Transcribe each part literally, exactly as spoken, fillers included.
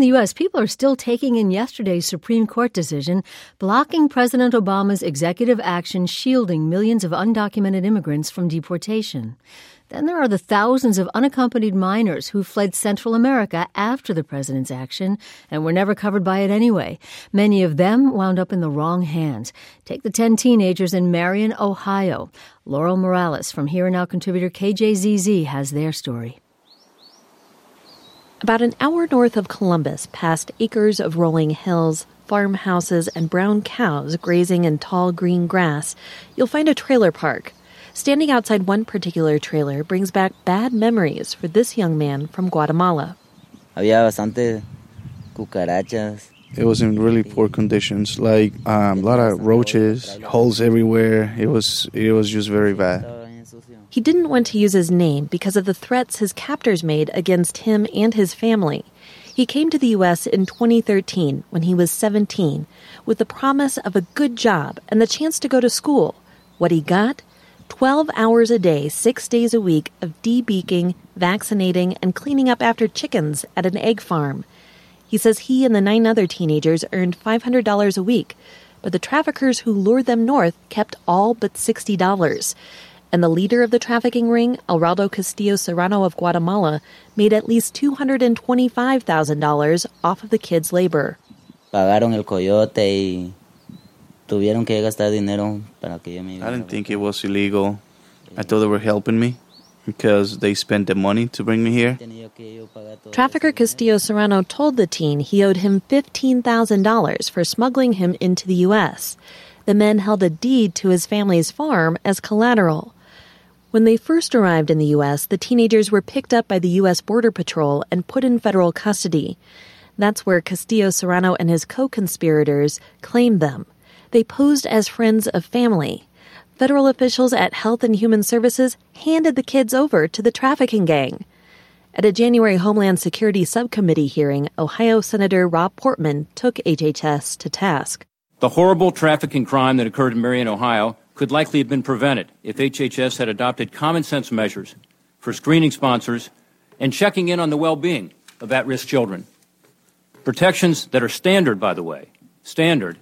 the U S, people are still taking in yesterday's Supreme Court decision blocking President Obama's executive action shielding millions of undocumented immigrants from deportation. Then there are the thousands of unaccompanied minors who fled Central America after the president's action and were never covered by it anyway. Many of them wound up in the wrong hands. Take the ten teenagers in Marion, Ohio. Laurel Morales from Here and Now contributor K J Z Z has their story. About an hour north of Columbus, past acres of rolling hills, farmhouses, and brown cows grazing in tall green grass, you'll find a trailer park. Standing outside one particular trailer brings back bad memories for this young man from Guatemala. Había bastante cucarachas. It was in really poor conditions, like um, a lot of roaches, holes everywhere. It was it was just very bad. He didn't want to use his name because of the threats his captors made against him and his family. He came to the U S in twenty thirteen when he was seventeen with the promise of a good job and the chance to go to school. What he got? twelve hours a day, six days a week of debeaking, vaccinating, and cleaning up after chickens at an egg farm. He says he and the nine other teenagers earned five hundred dollars a week, but the traffickers who lured them north kept all but sixty dollars. And the leader of the trafficking ring, Alraldo Castillo Serrano of Guatemala, made at least two hundred twenty-five thousand dollars off of the kids' labor. Pagaron el coyote y tuvieron que gastar dinero para que yo me... I didn't think it was illegal. I thought they were helping me because they spent the money to bring me here. Trafficker Castillo Serrano told the teen he owed him fifteen thousand dollars for smuggling him into the U S. The men held a deed to his family's farm as collateral. When they first arrived in the U S, the teenagers were picked up by the U S Border Patrol and put in federal custody. That's where Castillo Serrano and his co-conspirators claimed them. They posed as friends of family. Federal officials at Health and Human Services handed the kids over to the trafficking gang. At a January Homeland Security Subcommittee hearing, Ohio Senator Rob Portman took H H S to task. The horrible trafficking crime that occurred in Marion, Ohio, could likely have been prevented if H H S had adopted common-sense measures for screening sponsors and checking in on the well-being of at-risk children. Protections that are standard, by the way, standard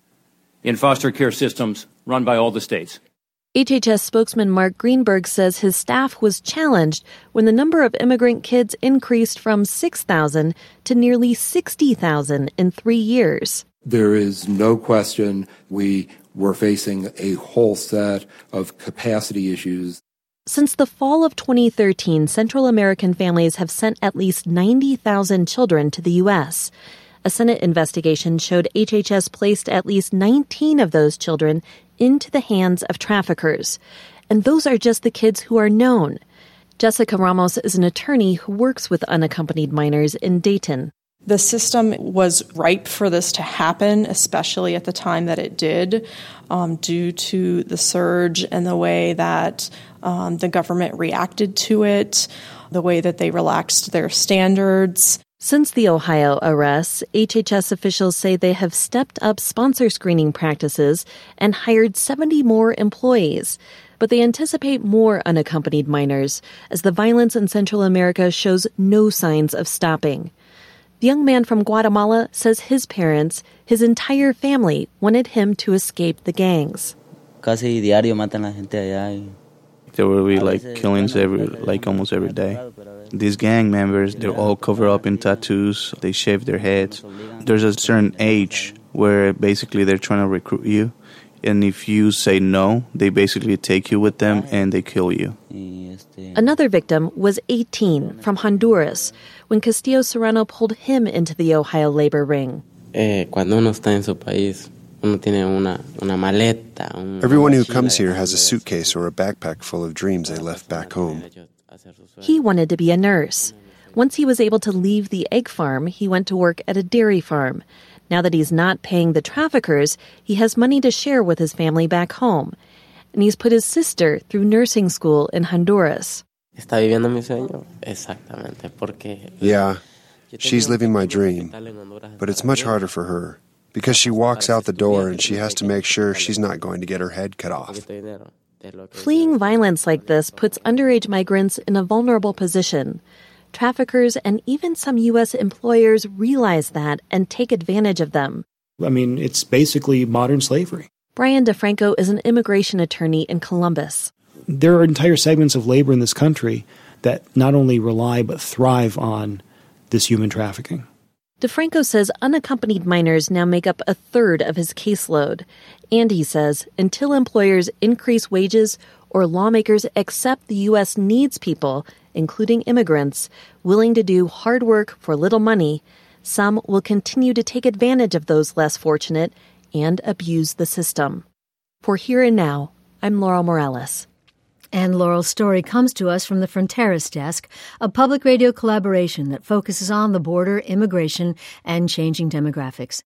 in foster care systems run by all the states. H H S spokesman Mark Greenberg says his staff was challenged when the number of immigrant kids increased from six thousand to nearly sixty thousand in three years. There is no question we were facing a whole set of capacity issues. Since the fall of twenty thirteen, Central American families have sent at least ninety thousand children to the U S. A Senate investigation showed H H S placed at least nineteen of those children into the hands of traffickers. And those are just the kids who are known. Jessica Ramos is an attorney who works with unaccompanied minors in Dayton. The system was ripe for this to happen, especially at the time that it did, um, due to the surge and the way that um, the government reacted to it, the way that they relaxed their standards. Since the Ohio arrests, H H S officials say they have stepped up sponsor screening practices and hired seventy more employees. But they anticipate more unaccompanied minors, as the violence in Central America shows no signs of stopping. The young man from Guatemala says his parents, his entire family, wanted him to escape the gangs. Casi diario matan la gente allá. There will be like killings every, like almost every day. These gang members, they're all covered up in tattoos. They shave their heads. There's a certain age where basically they're trying to recruit you. And if you say no, they basically take you with them and they kill you. Another victim was eighteen, from Honduras, when Castillo Serrano pulled him into the Ohio labor ring. Eh, cuando uno está en su país, uno tiene una, una maleta. Una Everyone who comes here has a suitcase or a backpack full of dreams they left back home. He wanted to be a nurse. Once he was able to leave the egg farm, he went to work at a dairy farm. Now that he's not paying the traffickers, he has money to share with his family back home. And he's put his sister through nursing school in Honduras. ¿Está viviendo mi sueño? Exactamente, porque... Yeah, she's living my dream, but it's much harder for her, because she walks out the door and she has to make sure she's not going to get her head cut off. Fleeing violence like this puts underage migrants in a vulnerable position. Traffickers and even some U S employers realize that and take advantage of them. I mean, it's basically modern slavery. Brian DeFranco is an immigration attorney in Columbus. There are entire segments of labor in this country that not only rely but thrive on this human trafficking. DeFranco says unaccompanied minors now make up a third of his caseload. And he says until employers increase wages or lawmakers accept the U S needs people, including immigrants, willing to do hard work for little money, some will continue to take advantage of those less fortunate and abuse the system. For Here and Now, I'm Laurel Morales. And Laurel's story comes to us from the Fronteras Desk, a public radio collaboration that focuses on the border, immigration, and changing demographics.